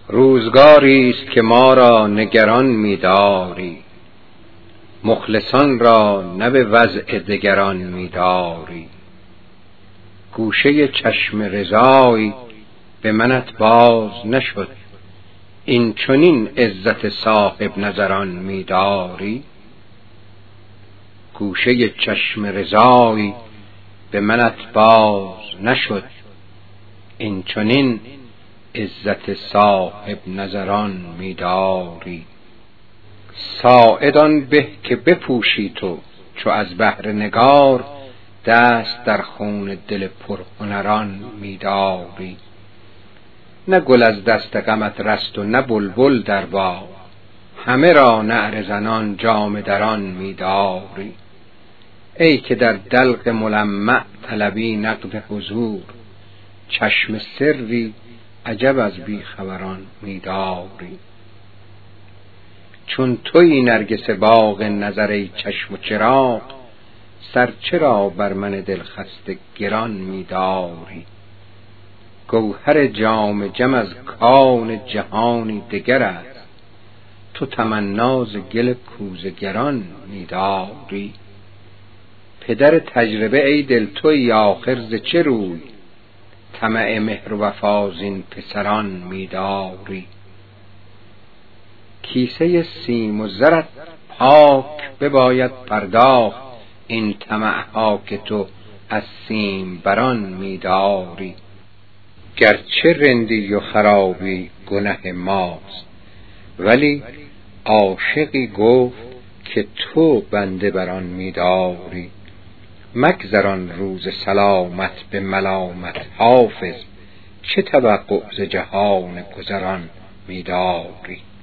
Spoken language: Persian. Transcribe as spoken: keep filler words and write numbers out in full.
روزگاری است که ما را نگران می‌داری، مخلصان را نه به وضع دگران می‌داری. گوشه چشم رضایی به منت باز نشد، این چنین عزت صاحب نظران می‌داری. گوشه چشم رضایی به منت باز نشد، این چنین عزت صاحب نظران می‌داری. ساعدان به که بپوشی تو چو از بهر نگار، دست در خون دل پرهنران می‌داری. نه گل از دست غمت رست و نه بلبل در باغ، همه را نعره زنان جامه دران می‌داری. ای که در دلق ملمع طلبی نقد حضور، چشم سری عجب از بیخبران می‌داری. چون تویی نرگس باغ نظر ای چشم و چراغ، سر چرا بر من دلخسته گران می‌داری. گوهر جام جم از کان جهانی دگر است، تو تمناز گل کوزه گران می‌داری. پدر تجربه ای دل تویی آخر ز چه روی، طمع مهر و وفا زین پسران می‌داری. کیسه سیم و زرت پاک بباید پرداخت، این طمع‌ها که تو از سیم بران می‌داری. گرچه رندی و خرابی گنه ماست، ولی عاشقی گفت که تو بنده بران می‌داری. مگذران روز سلامت به ملامت حافظ، چه توقع ز جهان گذران می‌داری.